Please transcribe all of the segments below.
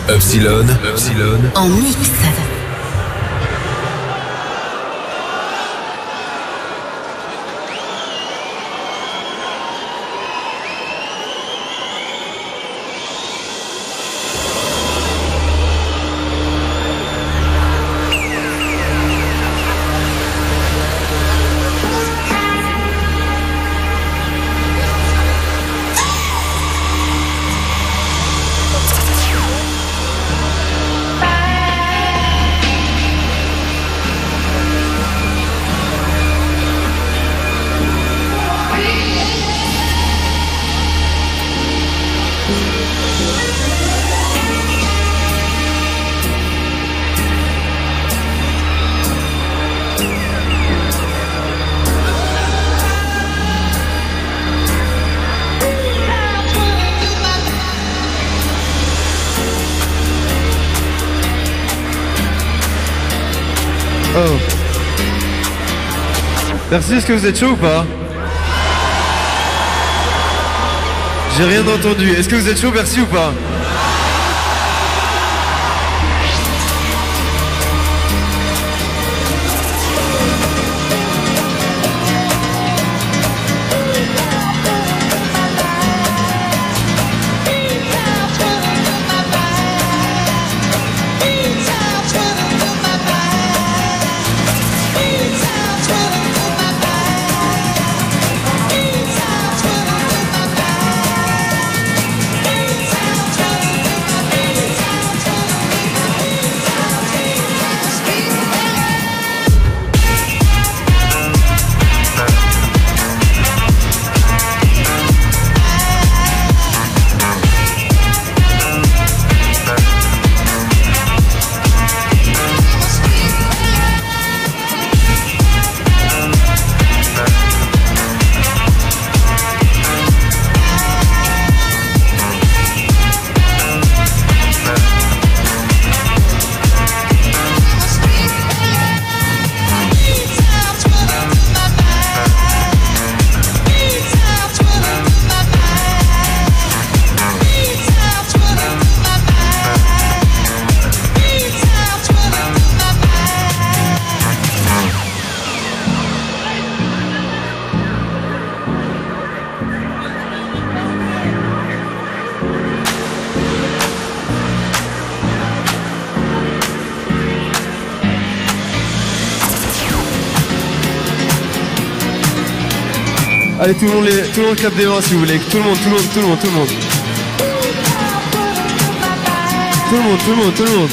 Epsilon en mix. Oh. Merci, est-ce que vous êtes chaud ou pas? J'ai rien entendu. Est-ce que vous êtes chaud, merci ou pas? Allez, tout le monde clappe des mains si vous voulez. Tout le monde. Tout le monde.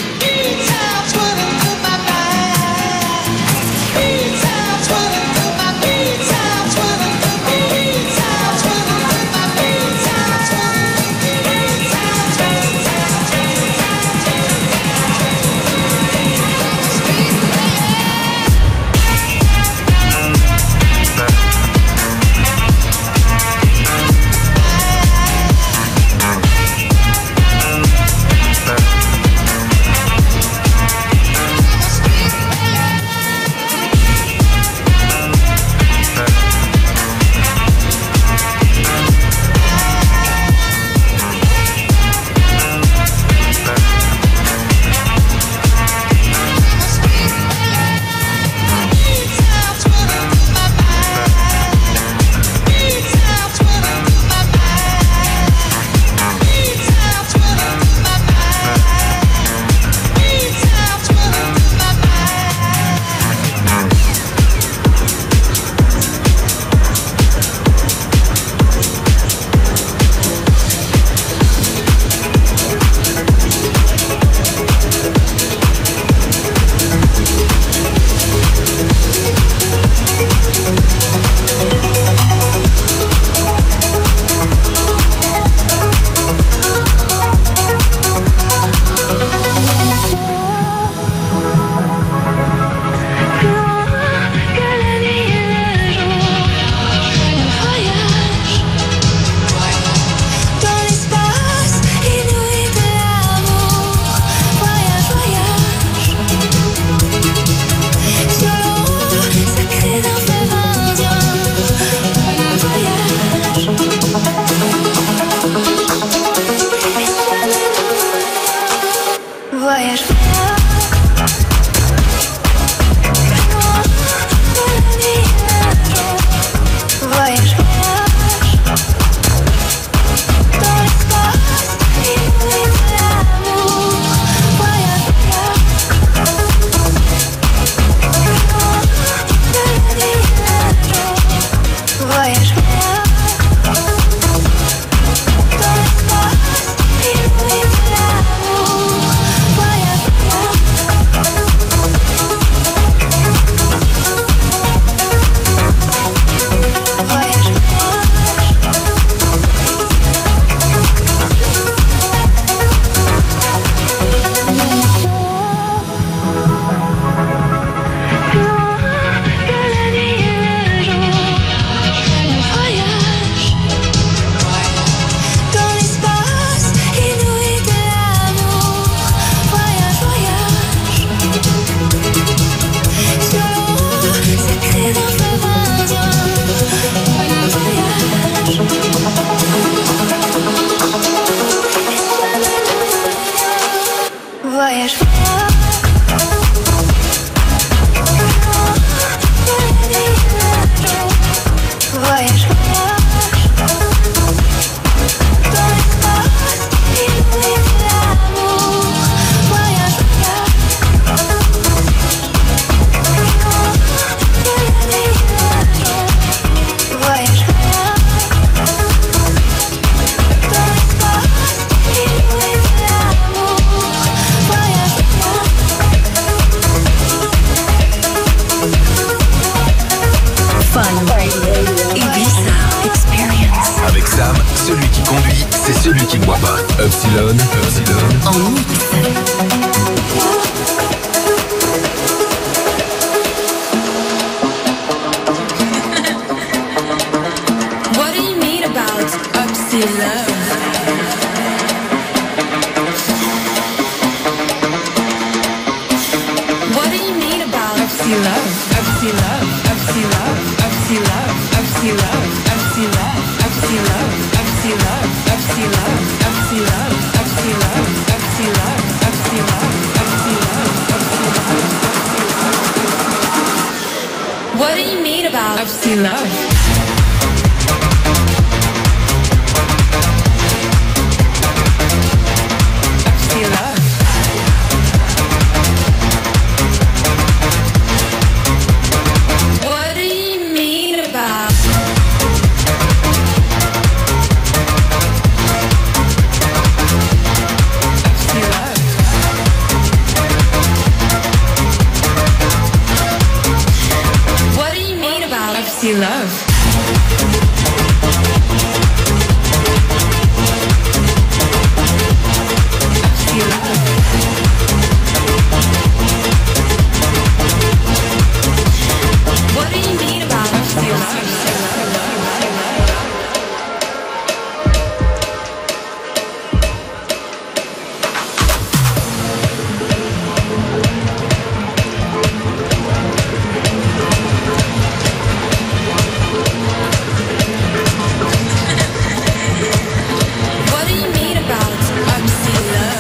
Voyage. Voyage. Dans l'espace inouï de l'amour. Voyage. Voyage. Dans l'espace inouï de l'amour. Voyage. Voyage. Voyage. Dans l'espace inouï de l'amour. Voyage. Voyage. Dans l'espace inouï de l'amour. Fun Radio, Ibiza Experience. Avec Sam, celui qui conduit, c'est celui qui ne boit pas. Upsilon, En mix. What do you mean about Upsilon? What do you mean about Upsilon? Upsilon, Upsilon, Upsilon, Upsilon, Upsilon, Upsilon, Upsilon, Upsilon, Upsilon, Upsilon, Upsilon, Upsilon, Upsilon. What do you mean about Upsilon? What do you mean about? What do you mean about love? What do you mean about What do you mean about obscene love?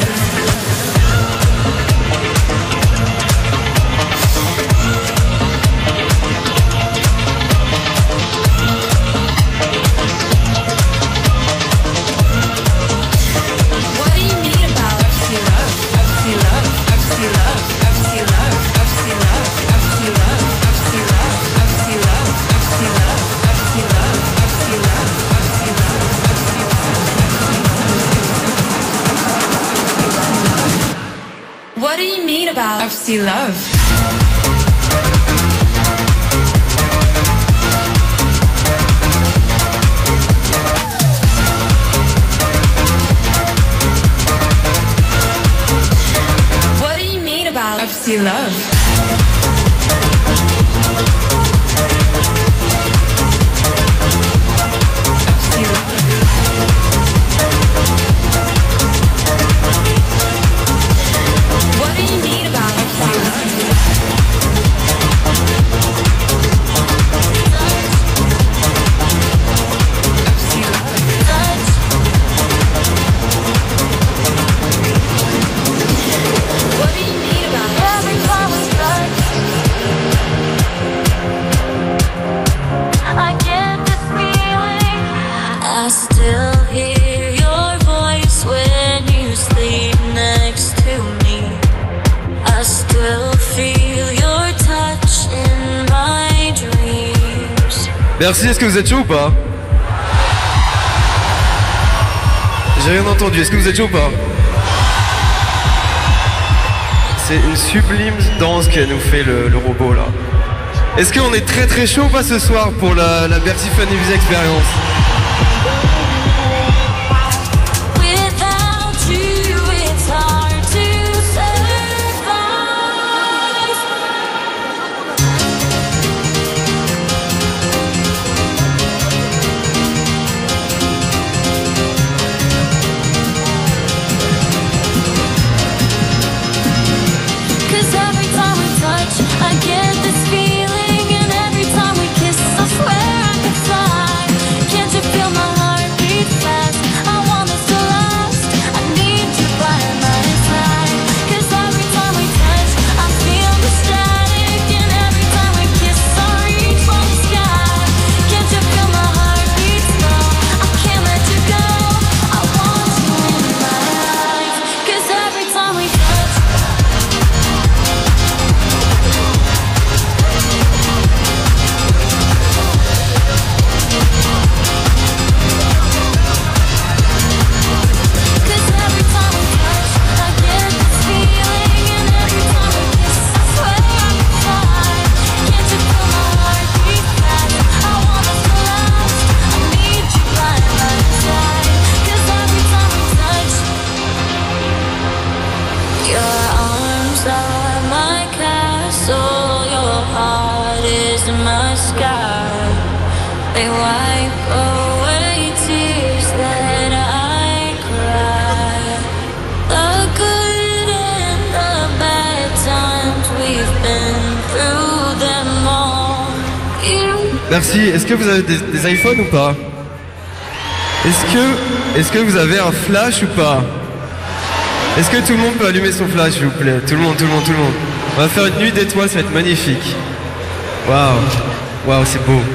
What do you mean about obscene love? Obscene love, obscene love, obscene love, obscene love, obscene love, obscene love, obscene love, obscene love, obscene love, obscene love, obscene love, obscene love. What do you mean about obscene love? What do you mean about obscene love? Obscene love. What do you mean about obscene love? Obscene love. sleep next to me. I still feel your touch in my dreams. Merci, est-ce que vous êtes chaud ou pas? J'ai rien entendu, est-ce que vous êtes chaud ou pas? C'est une sublime danse qu'elle nous fait le robot là. Est-ce qu'on est très très chaud ou pas ce soir pour la Bercy Fun Music Experience? Without you, it's hard to survive. Cause every time we touch, I get this feeling, and every time we kiss, I swear I could fly. Can't you feel my heart beat fast? I want this to last. I need you by my side. Cause every time we touch, I feel the static, and every time we kiss, I reach for the sky. Can't you feel my heart beat slow? I can't let you go. I want you in my life. Cause every time we touch, cause every time we touch, I get this feeling, and every time we kiss, I swear I could fly. Can't you feel my heart beat fast? I want us to last. I need you by my side. Cause every time we touch, your arms are my castle, your heart is my sky. They wipe away tears that I cry. The good and the bad times, we've been through them all. You Merci, est-ce que vous avez des iPhones ou pas? Est-ce que vous avez un flash ou pas? Est-ce que tout le monde peut allumer son flash s'il vous plaît? Tout le monde. On va faire une nuit d'étoiles, ça va être magnifique. Waouh, c'est beau.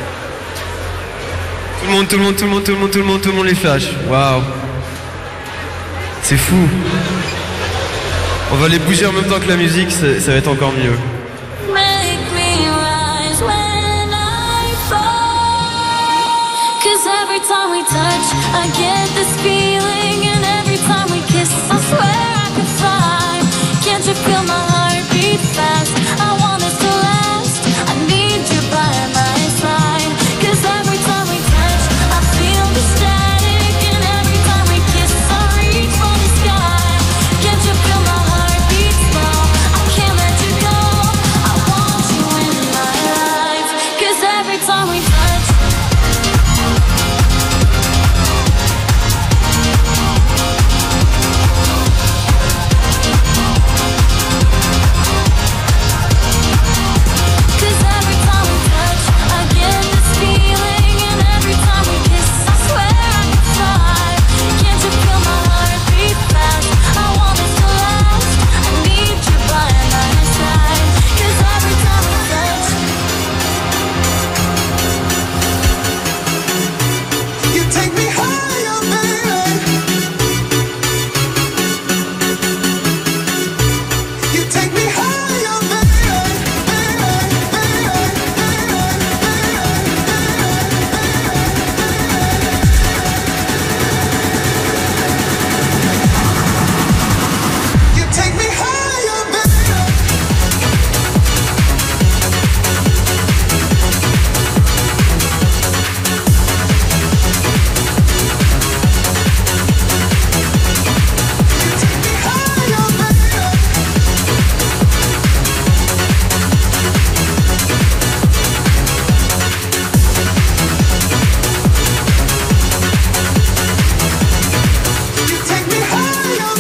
Tout le monde les flash. Waouh. C'est fou. On va les bouger en même temps que la musique, ça va être encore mieux. make me rise when I fall. Cause every time we touch, I get this feeling, and every time we kiss, I swear I could fly. Can't you feel my heart beat fast? I want this to last. I need you by my side. Cause every time we touch, I feel the static, and every time we kiss, I reach for the sky. Can't you feel my heart beat slow? I can't let you go. I want you in my life. Cause every time we touch, cause every time we touch, I get this feeling, and every time we kiss, I swear I could fly. Can't you feel my heart beat fast? I want this to last. I need you by my side. Cause every time we touch, You take me higher, baby. You take me higher, You take me higher, You take me higher,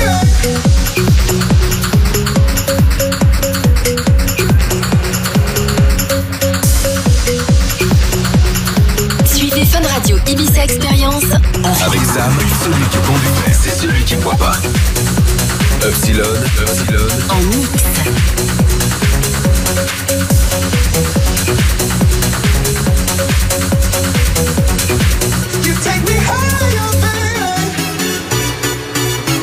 Suivez Fun Radio Ibiza Experience en Avec Sam, celui qui conduit, c'est celui qui ne boit pas. Epsilon, en mix. You take me higher, baby.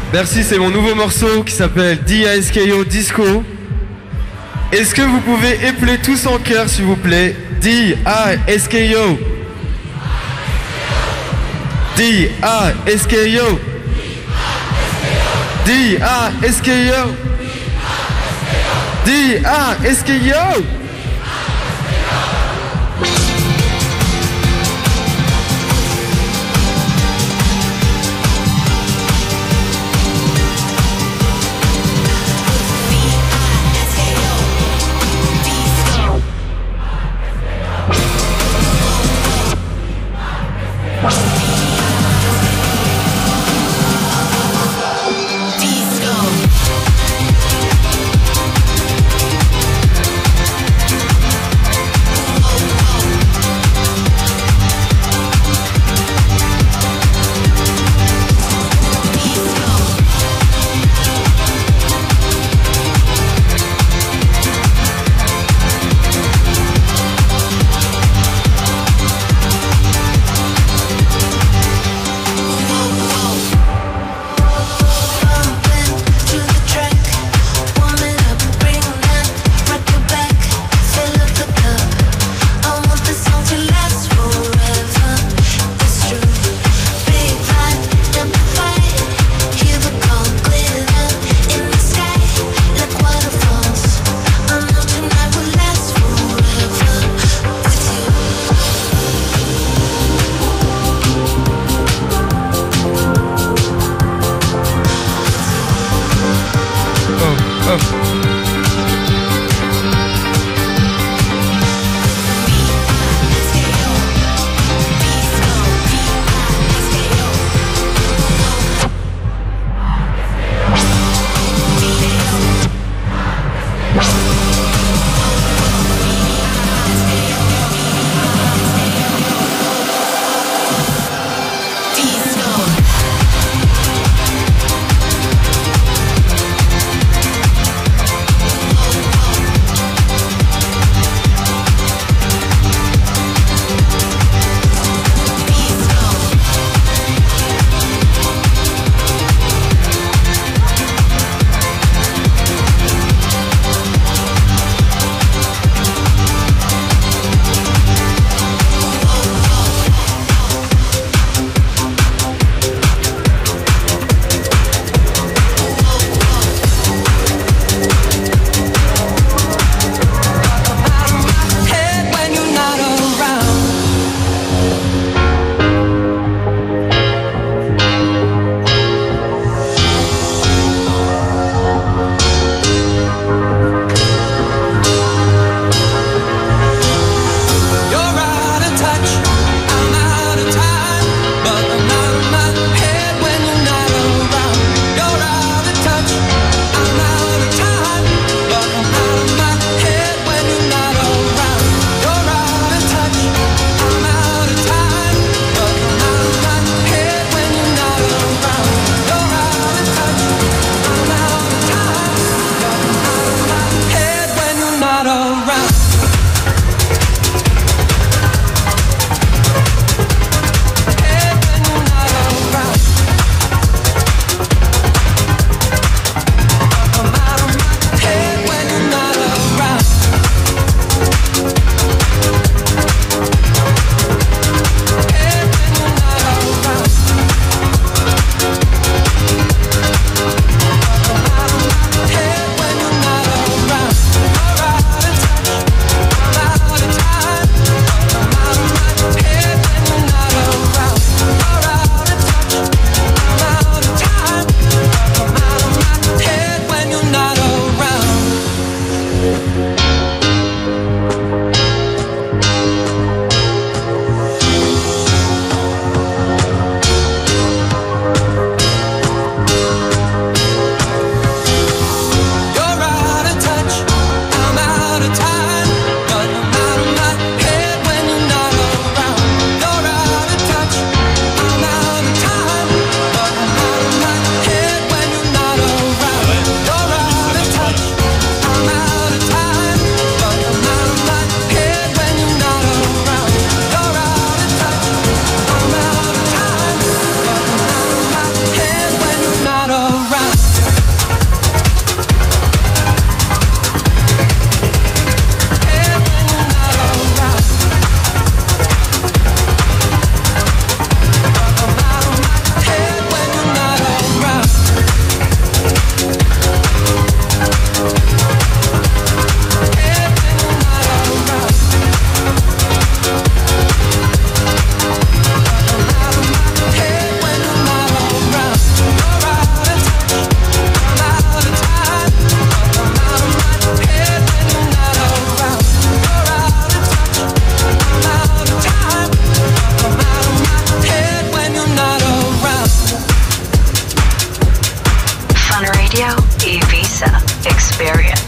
Merci, c'est mon nouveau morceau qui s'appelle D-I-S-K-O Disco. Est-ce que vous pouvez épeler tous en chœur, s'il vous plaît? D-I-S-K-O. D-I-S-K-O. D-I-S-K-O. D-I-S-K-O.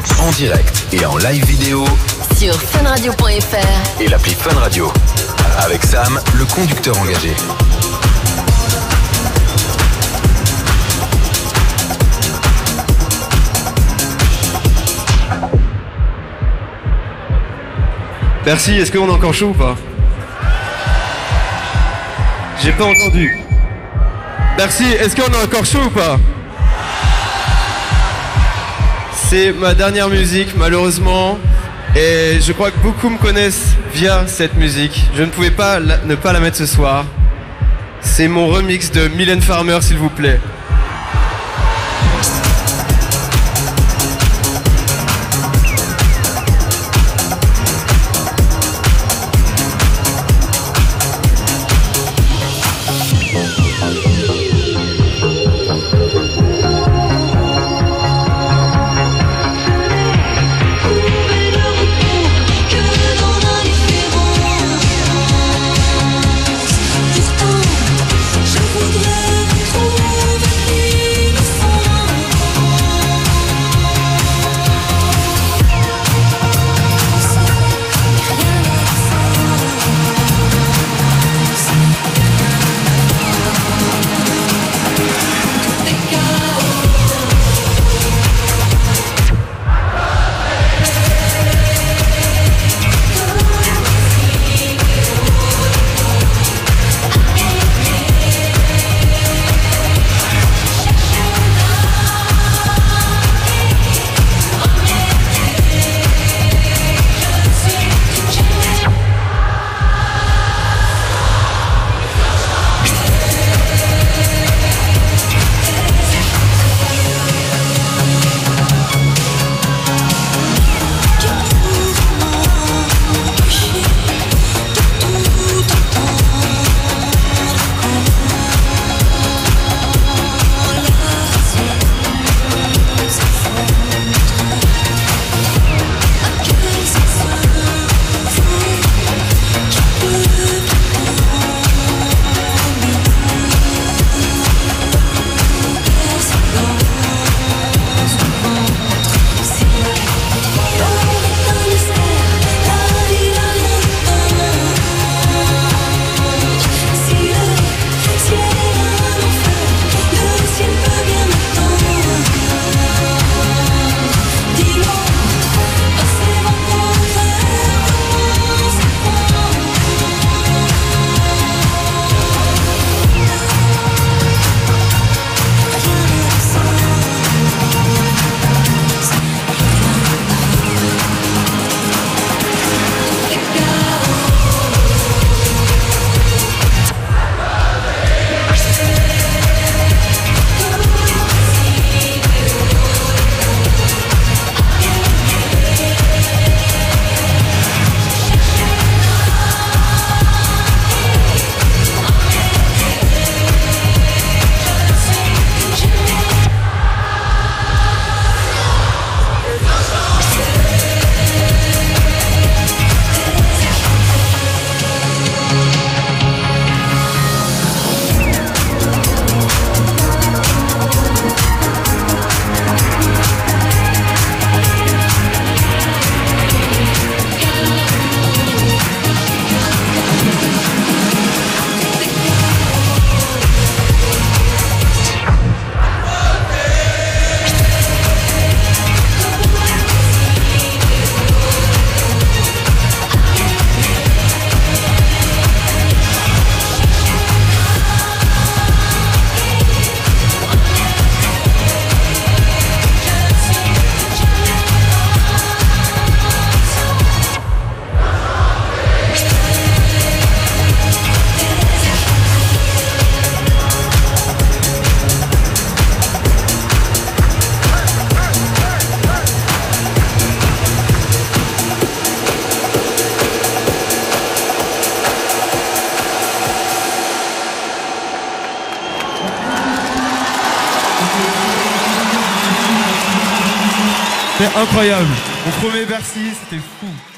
En direct et en live vidéo Sur funradio.fr. et l'appli Fun Radio. Avec Sam, le conducteur engagé. Merci, est-ce qu'on est encore chaud ou pas? J'ai pas entendu. Merci, est-ce qu'on est encore chaud ou pas? C'est ma dernière musique, malheureusement. Et je crois que beaucoup me connaissent via cette musique. Je ne pouvais pas ne pas la mettre ce soir. C'est mon remix de Mylène Farmer, s'il vous plaît. Je voudrais retrouver C'était incroyable. On promet Bercy, c'était fou.